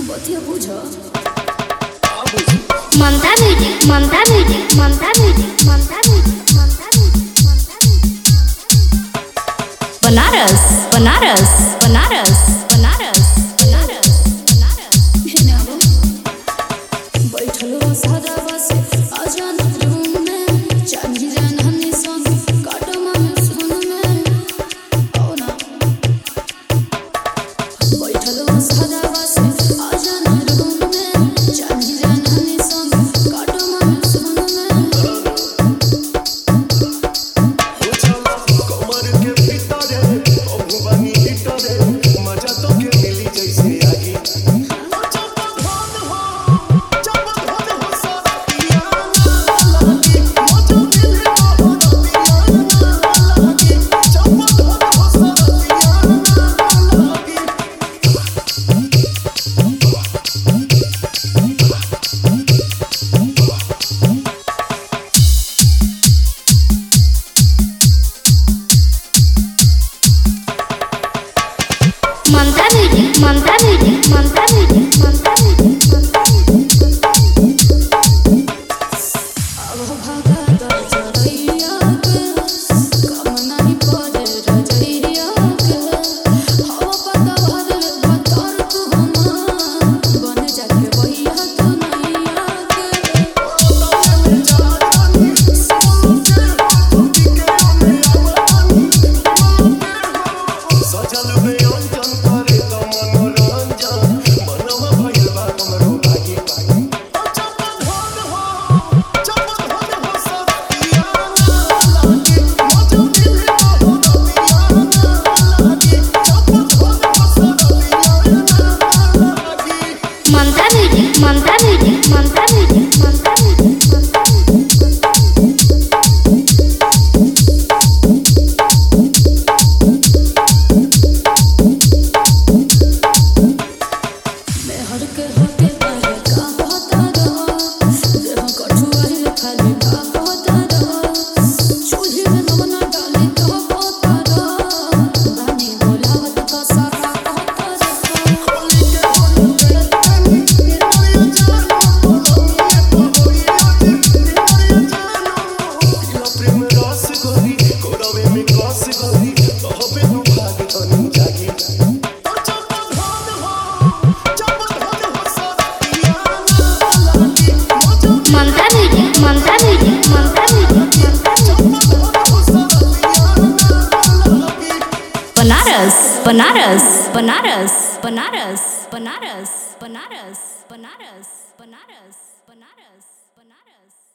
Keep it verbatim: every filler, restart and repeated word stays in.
बतिया बुझो Mamta music Mamta music Mamta music Mamta music Mamta music Mamta music Banaras Banaras Banaras Banaras Banaras Banaras हेनाबो बैठलो सादा बसे अजान रूम में चांदी जान हमने संग काटो मामे सुन में आओ ना बैठलो सादा बसे अजान रूम में चांदी जान हमने संग काटो मामे सुन में हो चला कमर के भीतरे अभुबानी हिटरे मजा तो के मिली जैसे आगी हो चला धन हो चला धन हो सतिया लागी मजा मिले हो रतिया लागी चला धन हो सतिया लागी Mamta music Mamta music Mamta music Mamta music Mamta music अब भागा दरजैया के कम नहीं पड़े रजैया के हवा पता भरल बतर तू हमार बन जाके भैया तू नैया के तने में जानी सोनू के होती के हमें आवनी सजल में अंजन करे त मनोरंजन मनवा भइल बा हमरो भागी भागी चपा धन हो चपा धन हो सतिया लागी मजा मिले हो रतिया लागी चपा धन हो सतिया लागी Mamta music Mamta music Mamta music Mamta music Mamta मैं हर के होते पहले का कहता रहो देह कठुआई खाली का कहता रहो चूल्ही में नमना डाली तो कहता रहो रानी बोलावत का सारा कहता रहो खोली के होई बेतनी निमरिया जानो बोलोए बोलोए आज निमरिया जानो यो प्रेम रस गोरी कोरवे में कस गोरी तोहबे नु भाग धनी जागी ओ चपा धन हो चपा धन हो सतिया लागी मजा Mamta music Mamta music Mamta music Mamta चपा धन हो सतिया लागी बनारस बनारस बनारस बनारस बनारस बनारस बनारस बनारस बनारस बनारस